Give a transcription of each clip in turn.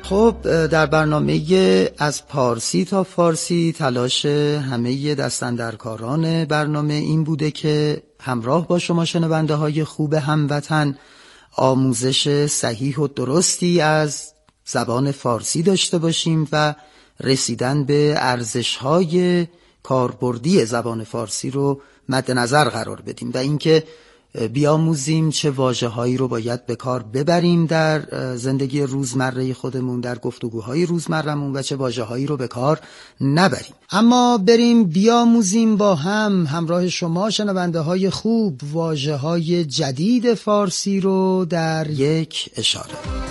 خب در برنامه از پارسی تا فارسی تلاش همه دستاندرکاران برنامه این بوده که همراه با شما شنونده های خوب هموطن آموزش صحیح و درستی از زبان فارسی داشته باشیم و رسیدن به ارزش‌های کاربردی زبان فارسی رو مد نظر قرار بدیم و اینکه بیاموزیم چه واژه‌هایی رو باید به کار ببریم در زندگی روزمره خودمون، در گفتگوهای روزمره‌مون و چه واژه‌هایی رو به کار نبریم. اما بریم بیاموزیم با هم همراه شما شنونده‌های خوب واژه‌های جدید فارسی رو در یک اشاره.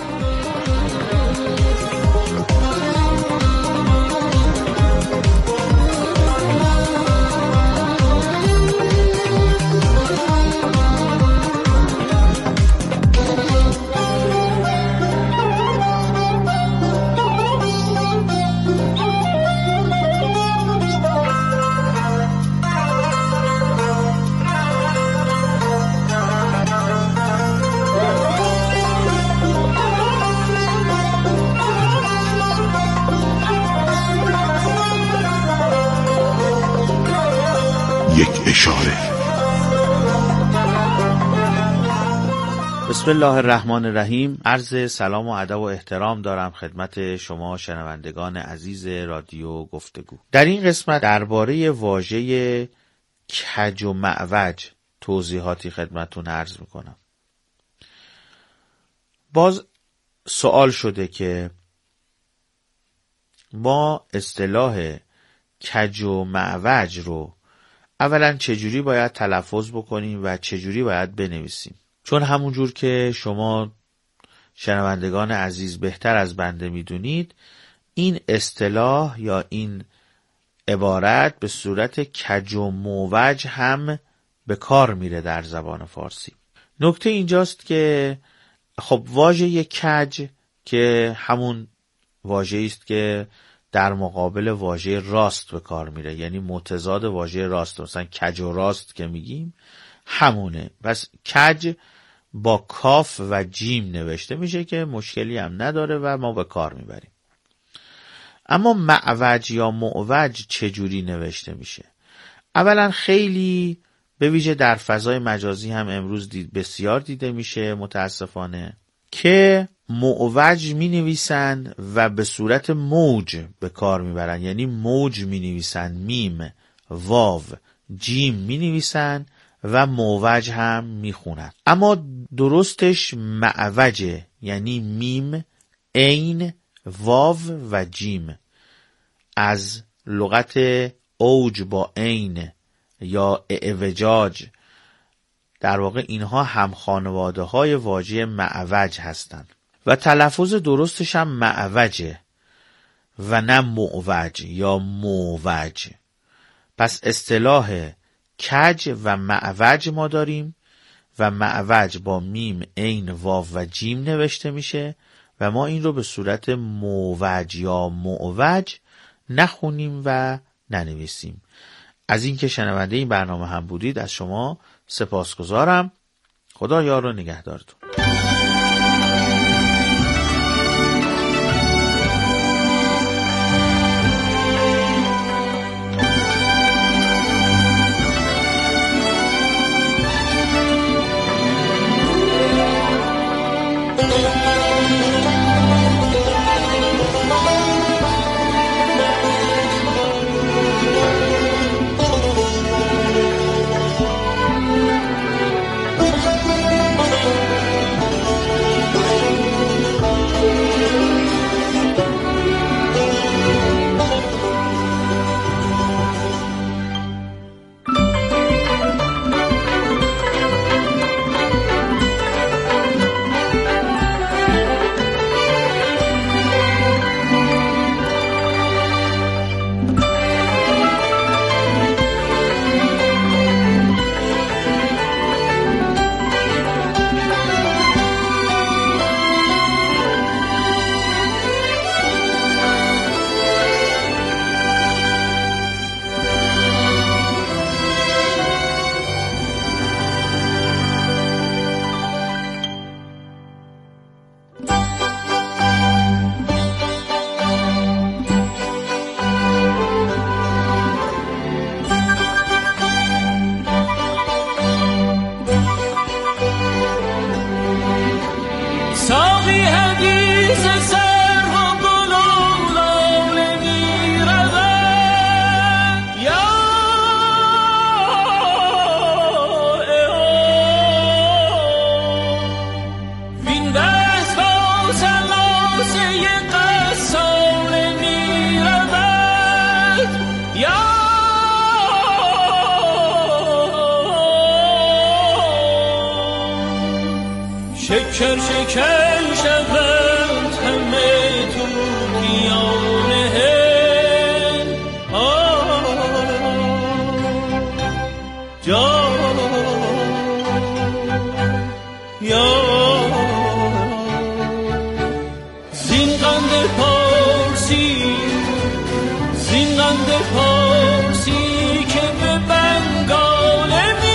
یک اشاره. بسم الله الرحمن الرحیم. عرض سلام و ادب و احترام دارم خدمت شما شنوندگان عزیز رادیو گفتگو. در این قسمت درباره واژه کج و معوج توضیحاتی خدمتتون عرض میکنم. باز سوال شده که ما اصطلاح کج و معوج رو اولا چجوری باید تلفظ بکنیم و چجوری باید بنویسیم؟ چون همونجور که شما شنوندگان عزیز بهتر از بنده میدونید، این اصطلاح یا این عبارت به صورت کج و معوج هم به کار میره در زبان فارسی. نکته اینجاست که خب واژه کج که همون واژه‌ای است که در مقابل واژه راست به کار میره، یعنی متضاد واژه راست، مثلا کج و راست که میگیم همونه. پس کج با کاف و جیم نوشته میشه که مشکلی هم نداره و ما به کار میبریم. اما معوج یا معوج چجوری نوشته میشه؟ اولا خیلی به ویژه در فضای مجازی هم امروز بسیار دیده میشه متاسفانه که معوج می نویسن و به صورت موج به کار می برن، یعنی موج می نویسن، میم، واو، جیم می نویسن و معوج هم می خونن. اما درستش معوجه، یعنی میم، عین، واو و جیم. از لغت اوج با عین یا اعوجاج، در واقع اینها هم خانواده های واژه معوج هستند و تلفظ درستش هم معوجه و نه معوج یا موج. پس اصطلاح کج و معوج ما داریم و معوج با میم، عین، واو و جیم نوشته میشه و ما این رو به صورت موج یا معوج نخونیم و ننویسیم. از اینکه شنونده این برنامه هم بودید از شما سپاسگزارم. خدا یار و نگهدارتون. شکر شکر شوند همه طوطیان هند جان یا زین قند پارسی زین قند پارسی که به بنگال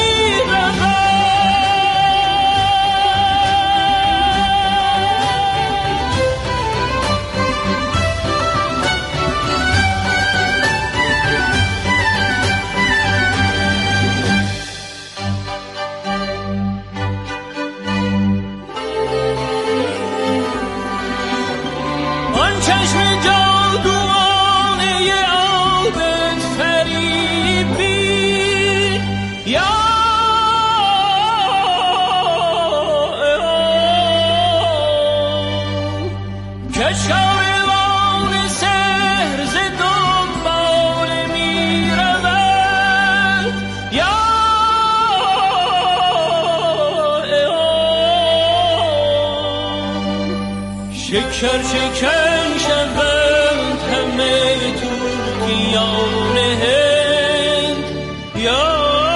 شکر شکر شوند همه طوطیان هند یا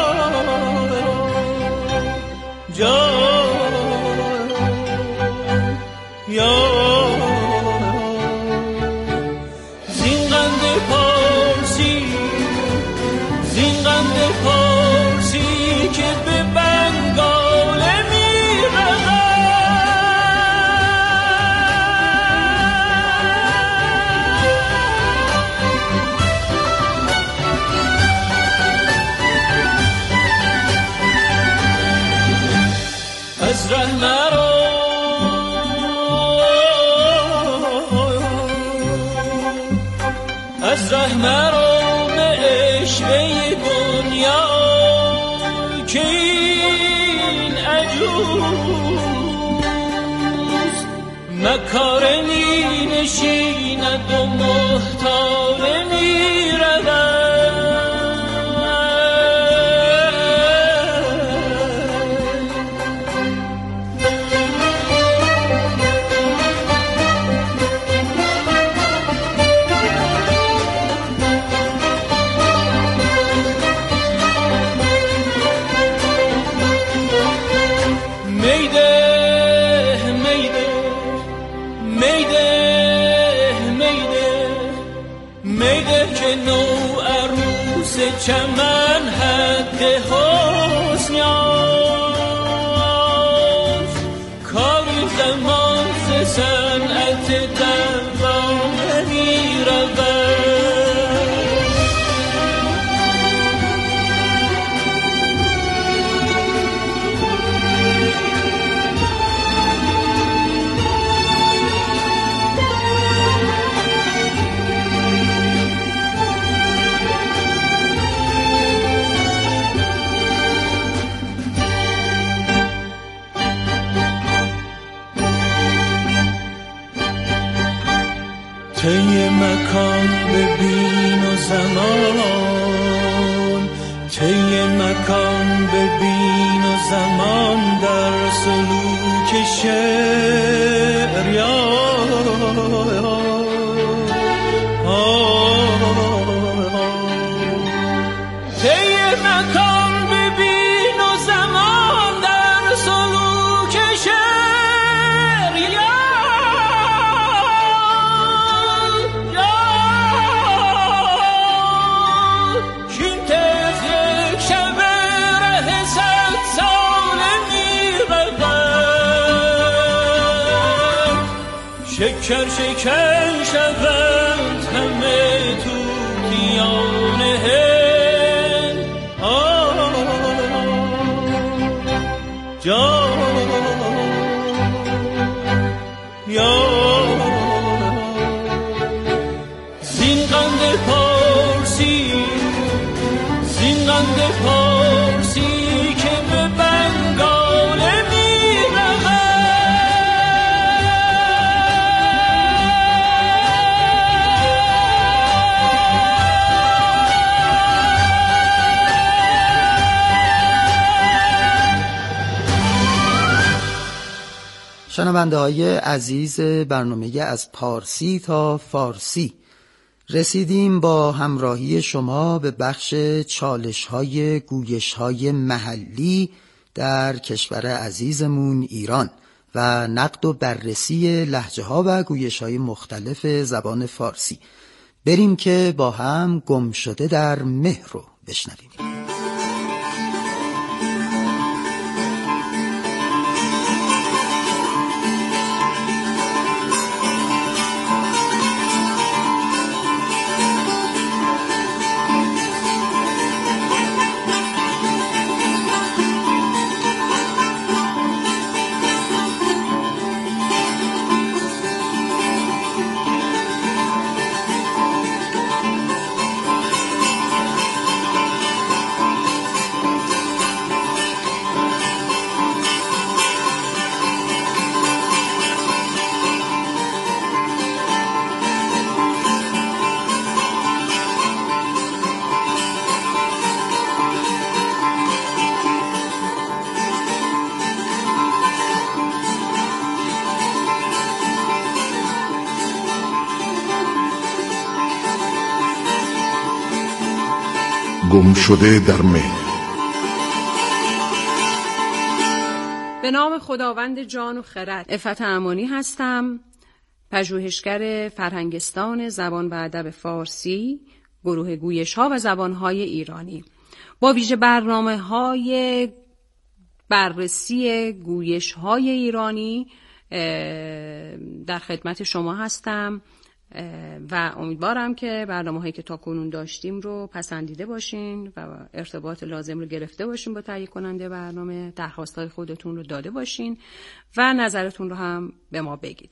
جان یا زین قند پارسی زین قند پارسی که به بنگال میرود از ره مرو از ره مرو به عشقه دنیا که این عجوز مکاره می نشیند و محتاره می رود چمن حد حسن یافت کاری زمان ز صنعت دوام می‌رود طی مکان ببین و زمان طی مکان ببین و زمان در سلوک شعر یا طی مکان ببین و زمان در سلوک شعر یا شکر شکر شوند همه طوطیان هند جان زین قند پارسی زین قند پارسی که به بنگال شنونده های عزیز برنامه از پارسی تا فارسی، رسیدیم با همراهی شما به بخش چالش های گویش های محلی در کشور عزیزمون ایران و نقد و بررسی لهجه ها و گویش های مختلف زبان فارسی. بریم که با هم گم شده در مه رو بشنویم. گم شده در مه. به نام خداوند جان و خرد. عفت امانی هستم، پژوهشگر فرهنگستان زبان و ادب فارسی، گروه گویش‌ها و زبان‌های ایرانی. با ویژه برنامه‌های بررسی گویش‌های ایرانی در خدمت شما هستم و امیدوارم که برنامه‌هایی که تا کنون داشتیم رو پسندیده باشین و ارتباط لازم رو گرفته باشین با تهیه کننده برنامه، درخواست‌های خودتون رو داده باشین و نظرتون رو هم به ما بگید.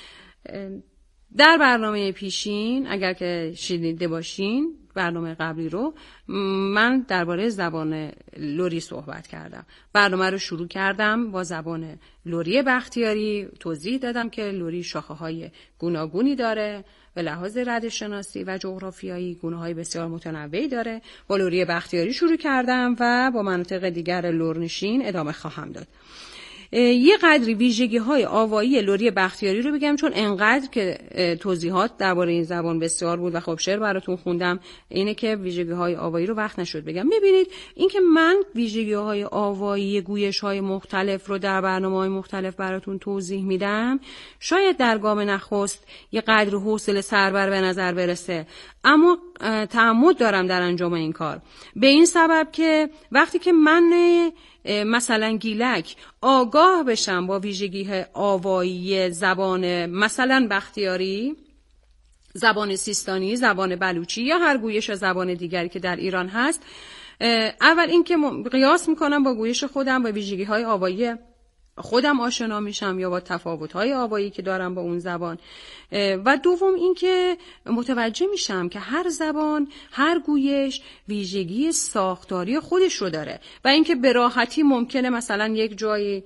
در برنامه پیشین اگر که شنیده باشین برنامه قبلی رو، من درباره زبان لری صحبت کردم. برنامه رو شروع کردم با زبان لری بختیاری، توضیح دادم که لری شاخه‌های گوناگونی داره، به لحاظ ردشناسی و جغرافیایی گونه‌های بسیار متنوعی داره. با لری بختیاری شروع کردم و با مناطق دیگر لرنشین ادامه خواهم داد. یه قدری ویژگی‌های آوایی لری بختیاری رو بگم، چون انقدر که توضیحات درباره این زبان بسیار بود و خب شعر براتون خوندم، اینه که ویژگی‌های آوایی رو وقت نشد بگم. ببینید اینکه من ویژگی‌های آوایی گویش‌های مختلف رو در برنامه‌های مختلف براتون توضیح میدم، شاید در گام نخست یه قدر حوصله سربر به نظر برسه، اما تعمد دارم در انجام این کار، به این سبب که وقتی که من مثلا گیلک آگاه بشم با ویژگی آوایی زبان مثلا بختیاری، زبان سیستانی، زبان بلوچی یا هر گویش زبان دیگری که در ایران هست، اول اینکه قیاس میکنم با گویش خودم، با ویژگی‌های آوایی خودم آشنا میشم یا با تفاوت‌های آوایی که دارم با اون زبان، و دوم اینکه متوجه میشم که هر زبان، هر گویش ویژگی ساختاری خودش رو داره و اینکه به راحتی ممکنه مثلا یک جایی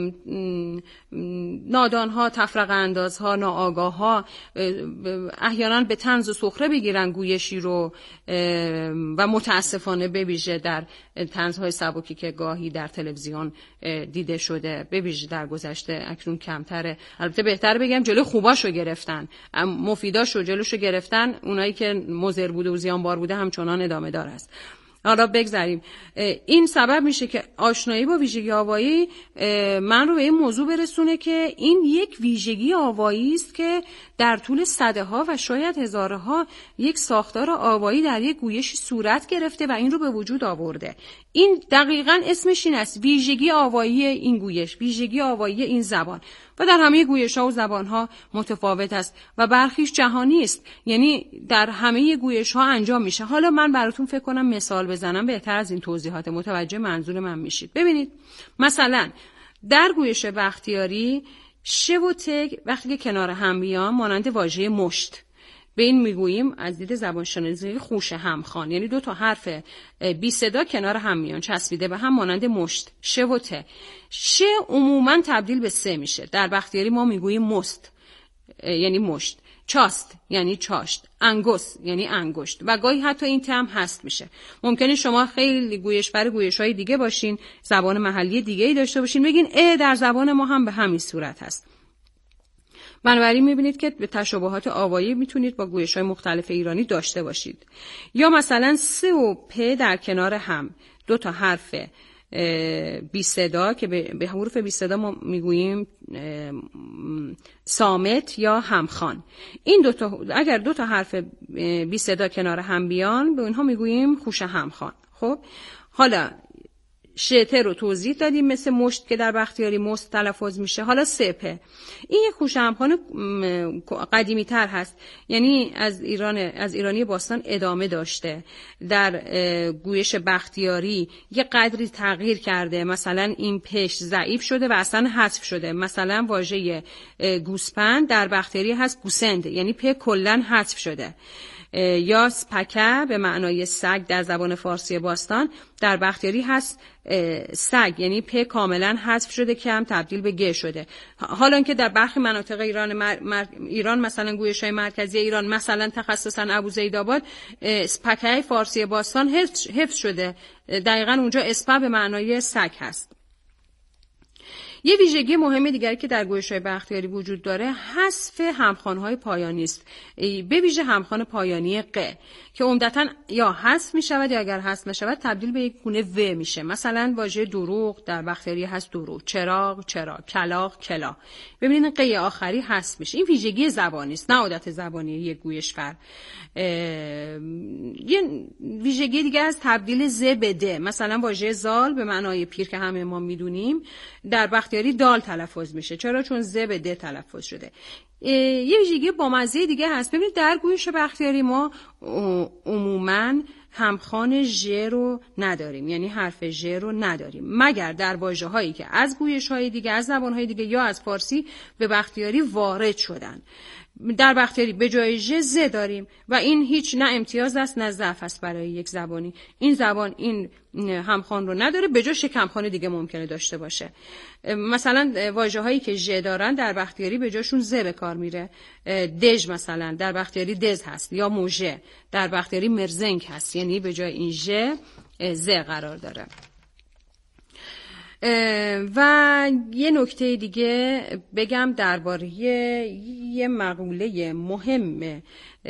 نادانها، تفرقه اندازها، ناآگاهها احیانا به طنز و سخره بگیرن گویشی رو و متاسفانه بویژه در طنزهای سبکی که گاهی در تلویزیون دیده شده، بویژه در گذشته، اکنون کمتره. البته بهتر بگم جلوی خوباشو گرفتن، مفیداشو جلوشو گرفتن، اونایی که مضر بوده و زیانبار بوده همچنان ادامه دار است. حالا بگذاریم. این سبب میشه که آشنایی با ویژگی آوایی من رو به این موضوع برسونه که این یک ویژگی آوایی است که در طول صدها و شاید هزارها یک ساختار آوایی در یک گویشی صورت گرفته و این رو به وجود آورده. این دقیقاً اسمش این است، ویژگی آوایی این گویش، ویژگی آوایی این زبان، و در همه گویش‌ها و زبان‌ها متفاوت است و برخیش جهانی است، یعنی در همه گویش‌ها انجام میشه. حالا من براتون فکر کنم مثال بزنم، بهتر از این توضیحات متوجه منظور من میشید. ببینید مثلا در گویش بختیاری ش و ت وقتی که کنار هم بیان مانند واژه مشت، به این میگوییم از دید زبان شناسی خوش همخوان، یعنی دو تا حرف بی صدا کنار هم میان چسبیده به هم مانند مشت. ش و ت. ش عموما تبدیل به س میشه. در بختیاری ما میگوییم مست یعنی مشت، چاست یعنی چاشت، انگشت یعنی انگشت و گاهی حتی این ت هم هست میشه. ممکنه شما خیلی گویشبر گویش‌های دیگه باشین، زبان محلی دیگه‌ای داشته باشین، بگین در زبان ما هم به همین صورت هست. بنابراین میبینید که به تشابهات آوایی میتونید با گویش‌های مختلف ایرانی داشته باشید. یا مثلا س و پ در کنار هم، دو تا حرف بی صدا که به حروف بی صدا ما میگوییم صامت یا همخوان. این دو تا اگر دو تا حرف بی صدا کنار هم بیان به اونها میگوییم خوش همخوان. خب حالا شته رو توضیح دادیم، مثل مشت که در بختیاری مست تلفظ میشه. حالا سپه، این یک خوش همخوان قدیمی تر هست، یعنی از ایرانی باستان ادامه داشته، در گویش بختیاری یه قدری تغییر کرده، مثلا این پش ضعیف شده و اصلا حذف شده. مثلا واژه گوسپند در بختیاری هست گوسند، یعنی پ کلن حذف شده. یا سپکه به معنای سگ در زبان فارسی باستان در بختیاری هست سگ، یعنی پ کاملا حذف شده که هم تبدیل به گ شده. حالا که در برخی مناطق ایران مثلا گویش‌های مرکزی ایران مثلا تخصصا ابوزیدآباد سپکه فارسی باستان حفظ شده، دقیقاً اونجا اسپه به معنای سگ هست. یه ویژگی مهم دیگری که در گویش‌های بختیاری وجود داره حذف همخوان‌های پایانی است، به ویژه همخوان پایانی ق که عمدتاً یا حذف می‌شود یا اگر حذف نشود تبدیل به یک گونه و میشه. مثلا واژه دروغ در بختیاری هست دروغ، چراغ چرا، کلاغ کلا. ببینید ق آخری حذف میشه. این ویژگی زبانی است، نه عادت زبانی یک گویشور. یه ویژگی دیگه از تبدیل ز به د، مثلا واژه زال به معنای پیر که همه ما میدونیم در بختیاری دال تلفظ میشه. چرا؟ چون ز به د تلفظ شده. یه ویژگی بامزه دیگه هست. ببینید در گویش بختیاری ما عموماً همخوان ژ رو نداریم، یعنی حرف ژ رو نداریم، مگر در واژه‌هایی که از گویش‌های دیگه، از زبان‌های دیگه یا از فارسی به بختیاری وارد شدن. در بختیاری به جای ژ ز داریم و این هیچ نه امتیاز است نه ضعف است برای یک زبانی. این زبان این همخوان رو نداره، به جای همخوان دیگه ممکنه داشته باشه. مثلا واژه‌هایی که ژ دارن در بختیاری به جاشون ز به کار میره. دژ مثلا در بختیاری دز هست، یا موژه در بختیاری مرزنگ هست، یعنی به جای این ژ ز قرار داره. و یه نکته دیگه بگم درباره یه مقوله مهم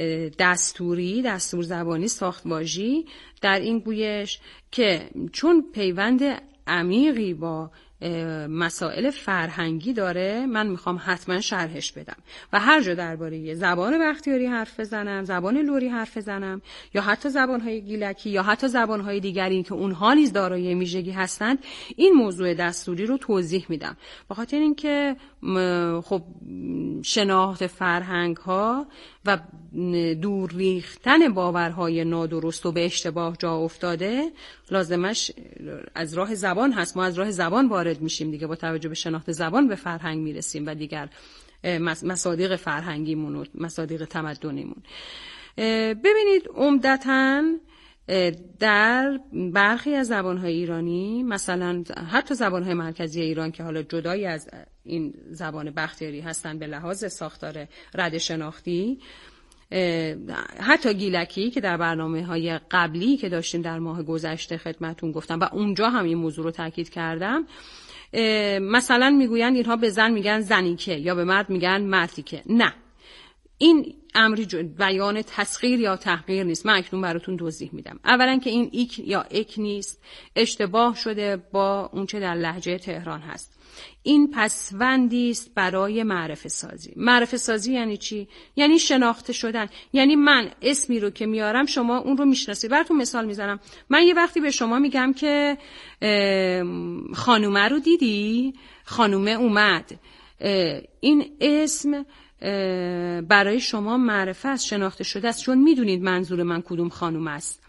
دستور زبانی ساخت‌واژی در این گویش که چون پیوند عمیقی با مسائل فرهنگی داره، من میخوام حتما شرحش بدم و هر جا درباره زبان بختیاری حرف بزنم، زبان لری حرف بزنم، یا حتی زبانهای گیلکی یا حتی زبانهای دیگری که اونها نیز دارای ویژگی هستند، این موضوع دستوری رو توضیح میدم. به خاطر اینکه خب شناخت فرهنگ ها و دور ریختن باورهای نادرست و به اشتباه جا افتاده لازمش از راه زبان هست. ما از راه زبان وارد میشیم دیگه، با توجه به شناخت زبان به فرهنگ میرسیم و دیگر مصادیق فرهنگیمون و مصادیق تمدنیمون. ببینید عمدتاً در برخی از زبانهای ایرانی، مثلا حتی زبانهای مرکزی ایران که حالا جدایی از این زبان بختیاری هستن به لحاظ ساختار رد شناختی، حتی گیلکی که در برنامه‌های قبلی که داشتیم در ماه گذشته خدمتون گفتم و اونجا هم این موضوع رو تاکید کردم، مثلا میگوین اینها به زن میگن زنیکه یا به مرد میگن مردیکه. نه، این امری بیان تسخیر یا تحقیر نیست. من اکنون براتون توضیح میدم. اولا که این ایک یا اک نیست، اشتباه شده با اونچه در لهجه تهران هست. این پسوندی است برای معرفه سازی. معرفه سازی یعنی چی؟ یعنی شناخته شدن. یعنی من اسمی رو که میارم شما اون رو میشناسید. براتون مثال میزنم. من یه وقتی به شما میگم که خانومه رو دیدی؟ خانومه اومد. این اسم برای شما معرفه است، شناخته شده است، چون میدونید منظور من کدوم خانوم است.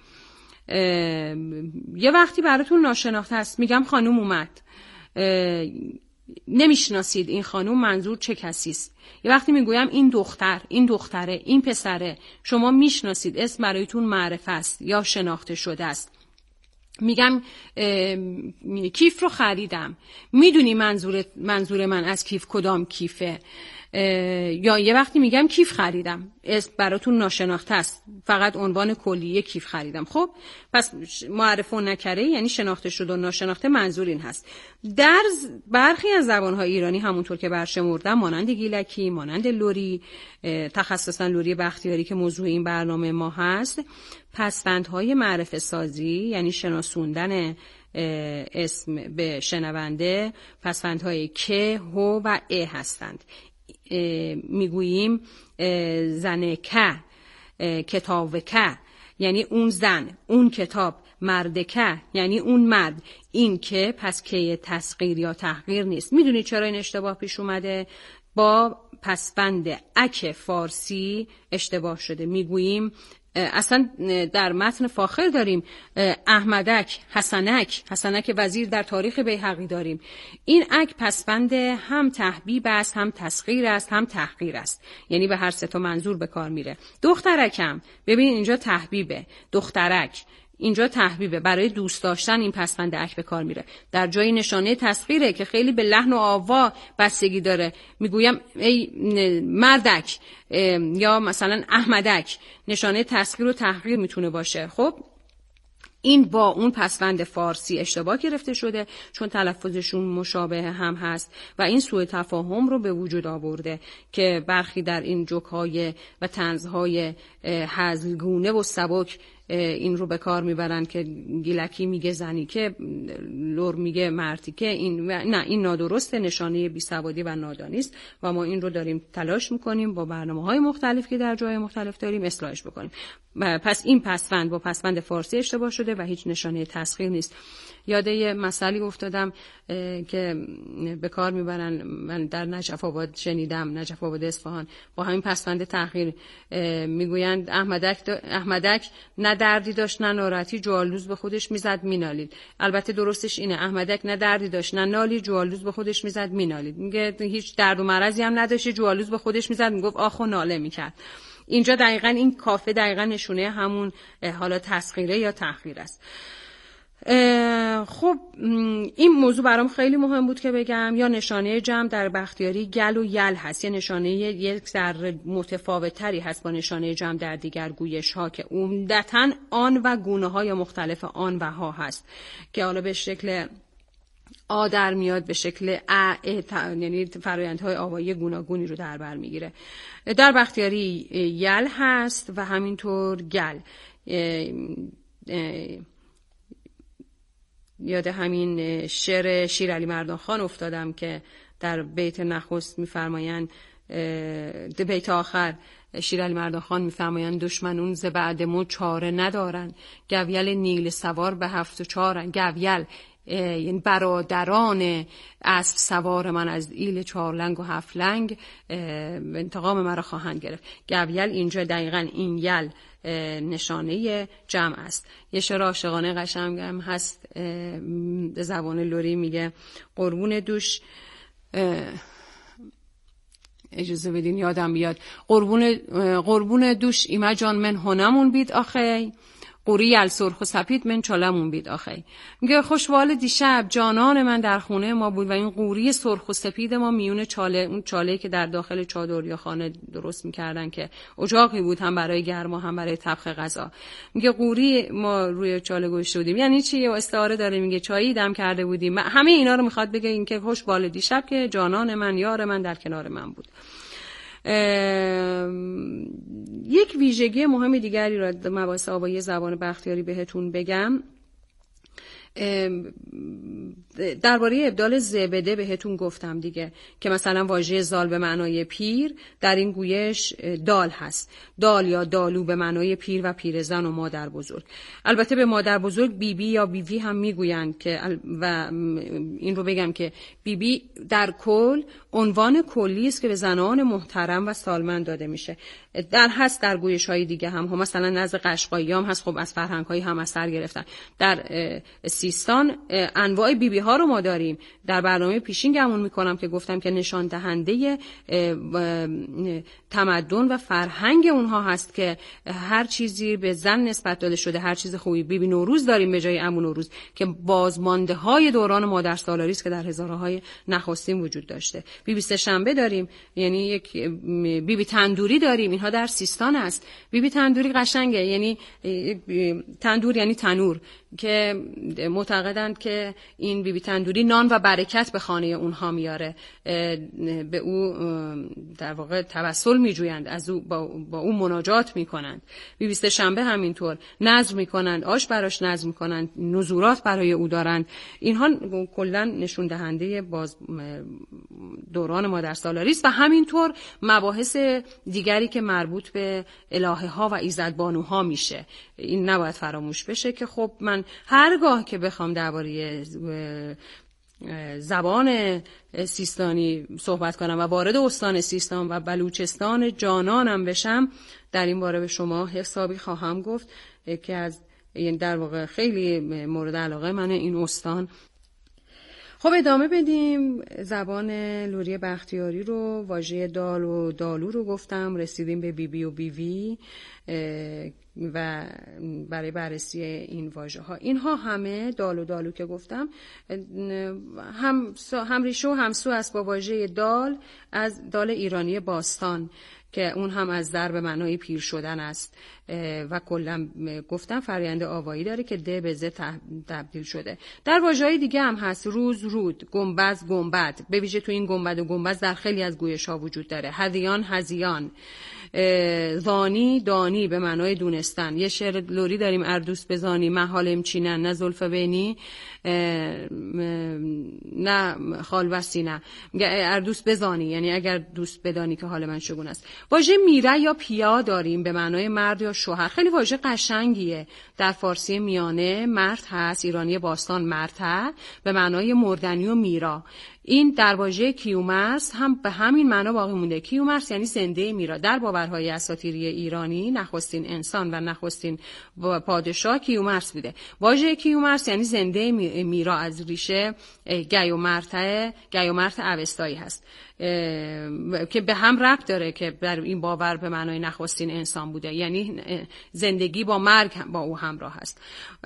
یه وقتی براتون ناشناخته است، میگم خانوم اومد. نمیشناسید این خانم منظور چه کسی است. یه وقتی میگویم این دختر، این دختره، این پسره، شما میشناسید، اسم برایتون معرفه است یا شناخته شده است. میگم کیف رو خریدم، میدونی منظور من از کیف کدام کیفه؟ یا یه وقتی میگم کیف خریدم، اسم براتون ناشناخته است، فقط عنوان کلیه کیف خریدم. خب پس معرفه و نکره یعنی شناخته شده و ناشناخته، منظور این هست. در برخی از زبانهای ایرانی همونطور که برشمردم، مانند گیلکی، مانند لری، تخصصا لری بختیاری که موضوع این برنامه ما هست، پسوندهای معرفه سازی یعنی شناسوندن اسم به شنونده، پسوندهای که، هو و ا هستند. میگوییم زنکه، کتابکه یعنی اون زن، اون کتاب، مردکه یعنی اون مرد. این که پس که تسغیر یا تحقیر نیست. میدونید چرا این اشتباه پیش اومده؟ با پسوند اک فارسی اشتباه شده. میگوییم اصلا در متن فاخر داریم احمدک، حسنک وزیر در تاریخ بیهقی داریم. این اک پسوند هم تحبیب است، هم تسغیر است، هم تحقیر است، یعنی به هر سه تا منظور به کار میره. دخترکم، ببین اینجا تحبیبه، دخترک اینجا تحبیبه، برای دوست داشتن این پسوند اک به کار میره. در جای نشانه تسغیره که خیلی به لحن و آوا بستگی داره، میگویم ای مردک یا مثلا احمدک، نشانه تسغیر و تحقیر میتونه باشه. خب این با اون پسوند فارسی اشتباه گرفته شده، چون تلفظشون مشابه هم هست و این سوء تفاهم رو به وجود آورده که برخی در این جوک‌های و طنزهای هزلگونه و سبک این رو به کار میبرن که گیلکی میگه زنی که، لور میگه مردی که. این نادرسته، نشانه بیسوادی و نادانی است و ما این رو داریم تلاش میکنیم با برنامه‌های مختلف که در جای مختلف داریم اصلاحش بکنیم. پس این پسوند با پسوند فارسی اشتباه شده و هیچ نشانه تسخیر نیست. یاده یه مسئله افتادم که به کار میبرن، من در نجف آباد شنیدم، نجف آباد اصفهان، با همین پسوند تحقیر میگویند احمدک نه دردی داشت نه ناراحتی، جوالوز به خودش میزد مینالید. البته درستش اینه، احمدک نه دردی داشت نه نالی، جوالوز به خودش میزد مینالید. میگه هیچ درد و مرضی هم نداشت، جوالوز به خودش میزد میگفت آخ و ناله میکرد. اینجا دقیقاً این کافه دقیقاً نشونه همون حالا تسخیره یا تحقیر است. خب این موضوع برام خیلی مهم بود که بگم. یا نشانه جمع در بختیاری گل و یل هست، یا نشانه یک ذره متفاوت‌تری هست با نشانه جمع در دیگر گویش ها که عمدتاً آن و گونه های مختلف آن و ها هست که حالا به شکل آ در میاد، به شکل یعنی فرآیندهای آوایی گوناگونی رو در بر میگیره. در بختیاری یل هست و همینطور گل. یاد همین شعر شیرعلی مردانخان افتادم که در بیت نخست میفرمایند، بیت آخر شیرعلی مردانخان میفرمایند دشمنون ز بعد ما چاره ندارن، گویل نیل سوار به 7 و 4. گویل یعنی برادران اسب سوار من از ایل 4 لنگ و 7 لنگ انتقام مرا خواهند گرفت. گویل اینجا دقیقاً این یل نشانه جمع است. یه شعر عاشقانه قشنگ هم هست زبان لری، میگه قربون دوش، اجازه بدین یادم بیاد، قربون دوش ایمه جان من هنمون بید آخی، قوری ال سرخ و سپید من چالمون بید آخی. میگه خوشوال دیشب جانان من در خونه ما بود و این قوری سرخ و سپید ما میون چاله، اون چاله‌ای که در داخل چادر یا خانه درست میکردن که اجاقی بود هم برای گرما هم برای طبخ غذا. میگه قوری ما روی چاله گذاشته بودیم، یعنی چی؟ استعاره داره، میگه چایی دم کرده بودیم. همه اینا رو میخواد بگه این که خوشوال دیشب که جانان من، یار من در کنار من بود. یک ویژگی مهم دیگری را در مباحث آوایی زبان بختیاری بهتون بگم. درباره ابدال زبده بهتون گفتم دیگه که مثلا واژه زال به معنای پیر در این گویش دال هست. دال یا دالو به معنای پیر و پیرزن و مادر بزرگ. البته به مادر بزرگ بیبی یا بیوی هم میگویند که و این رو بگم که بیبی در کل عنوان کلی است که به زنان محترم و سالمند داده میشه. در گویش‌های دیگه هم مثلا نزد قشقایی هم هست، خب از فرهنگ‌های هم اثر گرفتن. در سیستان انواع بیبی ها رو ما داریم. در برنامه پیشین گمون میکنم که گفتم که نشان دهنده تمدن و فرهنگ اونها هست که هر چیزی به زن نسبت داده شده، هر چیز خوبی. بیبی نوروز داریم به جای عمو نوروز که بازمانده های دوران مادرسالاری است که در هزارهای نخستین وجود داشته. بیبی سه‌شنبه داریم، یعنی یک بیبی تندوری داریم، اینها در سیستان است. بیبی تندوری قشنگه، یعنی تندور یعنی تنور، که معتقدند که این بیبی تندوری نان و برکت به خانه اونها میاره، به او در واقع توسل میجویند، از او با او مناجات میکنند. بیبی سه‌شنبه همینطور نذر میکنند، آش براش نذر میکنند، نذورات برای او دارند. اینها کلا نشون دهنده باز دوران مادرسالاری است و همینطور مباحث دیگری که مربوط به الهه ها و ایزدبانوها میشه. این نباید فراموش بشه که خب من هرگاه که بخوام درباره زبان سیستانی صحبت کنم و وارد استان سیستان و بلوچستان جانانم بشم، در این باره به شما حسابی خواهم گفت که از در واقع خیلی مورد علاقه من این استان. خب ادامه بدیم. زبان لوری بختیاری رو، واژه دال و دالو رو گفتم، رسیدیم به بیبی و بیوی و برای بررسی این واژه ها. اینها همه دال و دالو که گفتم هم ریشه و همسو است با واژه دال از دال ایرانی باستان که اون هم از در به معنای پیر شدن است و کلا گفتم فرآیند آوایی داره که د به ز تبدیل شده. در واژه‌های دیگه هم هست. روز رود، گنبد گنبد، به ویژه تو این گنبد و گنبد در خیلی از گویش‌ها وجود داره. هذیان هذیان، زانی دانی به معنای دونستن. یه شعر لوری داریم: اردوس بزانی محال امچینن، نه زلف بینی نه خالوسی نه. اردوس بزانی یعنی اگر دوست بدانی که حال من شگون است. واژه میره یا پیا داریم به معنای مرد یا شوهر. خیلی واژه قشنگیه. در فارسی میانه مرد هست، ایرانی باستان مرد به معنای مردنی و میرا. این در واژه کیومرث هم به همین معنا باقی مونده. کیومرث یعنی زنده میرا. در باورهای اساطیری ایرانی نخستین انسان و نخستین پادشاه کیومرث بوده. واژه کیومرث یعنی زنده میرا از ریشه گیومرث اوستایی هست که به هم ربط داره که در این باور به معنای نخستین انسان بوده، یعنی زندگی با مرگ با او همراه است.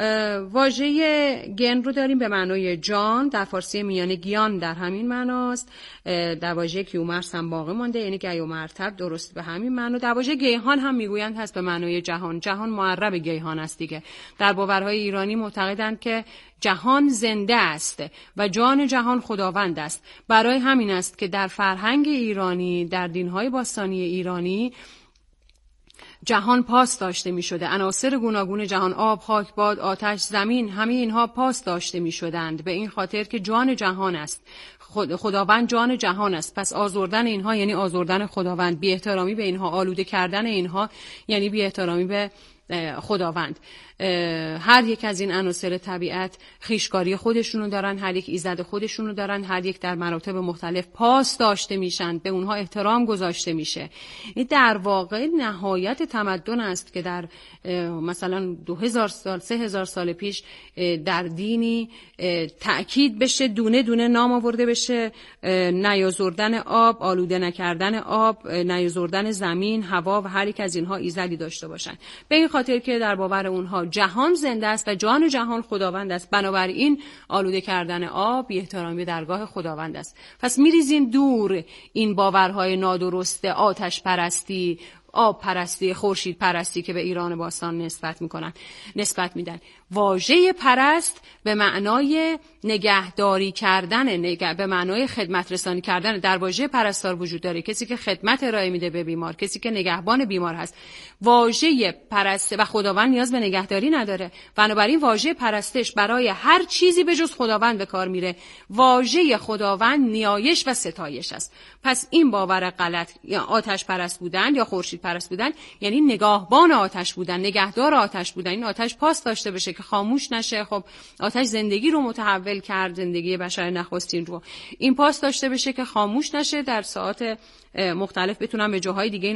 واژه گن رو داریم به معنای جان، در فارسی میانه گیان در همین معناست. در واژه کیومرث هم باقی مانده، یعنی گیومرتب، درست به همین معنا. در واژه گیهان هم میگویند هست به معنای جهان. جهان معرب گیهان است دیگه. در باورهای ایرانی معتقدند که جهان زنده است و جان جهان خداوند است. برای همین است که در فرهنگ ایرانی، در دینهای باستانی ایرانی، جهان پاس داشته می شده. عناصر گوناگون جهان، آب، خاک، باد، آتش، زمین، همه اینها پاس داشته می شدند به این خاطر که جان جهان است. خداوند جان جهان است. پس آزردن اینها یعنی آزردن خداوند. بی احترامی به اینها، آلوده کردن اینها یعنی بی احترامی به خداوند. هر یک از این عناصر طبیعت خویشکاری خودشونو دارن، هر یک ایزد خودشونو دارن، هر یک در مراتب مختلف پاس داشته میشن، به اونها احترام گذاشته میشه. این در واقع نهایت تمدن است که در مثلا 2000 سال 3000 سال پیش در دینی تأکید بشه، دونه دونه نام آورده بشه: نیازردن آب، آلوده نکردن آب، نیازردن زمین، هوا و هر یک از اینها ایزدی داشته باشن. به این خاطر که در باور اونها جهان زنده است و جان جهان خداوند است. بنابراین آلوده کردن آب بی احترامی درگاه خداوند است. پس میریزیم دور این باورهای نادرست آتش پرستی، آب پرستی، خورشید پرستی که به ایران باستان نسبت میدن. واژه پرست به معنای نگهداری کردن، به معنای خدمت رسانی کردن. در واژه پرستار وجود داره کسی که خدمت ارائه میده به بیمار، کسی که نگهبان بیمار هست. واژه پرست و خداوند نیاز به نگهداری نداره، بنابراین واژه پرستش برای هر چیزی به جز خداوند به کار میره. واژه خداوند نیایش و ستایش است. پس این باور غلط، یا آتش پرست بودن یا خورشید پرست بودن، یعنی نگاهبان آتش بودن، نگهدار آتش بودن. این آتش پاس داشته بشه که خاموش نشه. خب آتش زندگی رو متحول کرد، زندگی بشر نخستین رو. این پاس داشته بشه که خاموش نشه، در ساعات مختلف بتونن به جاهای دیگه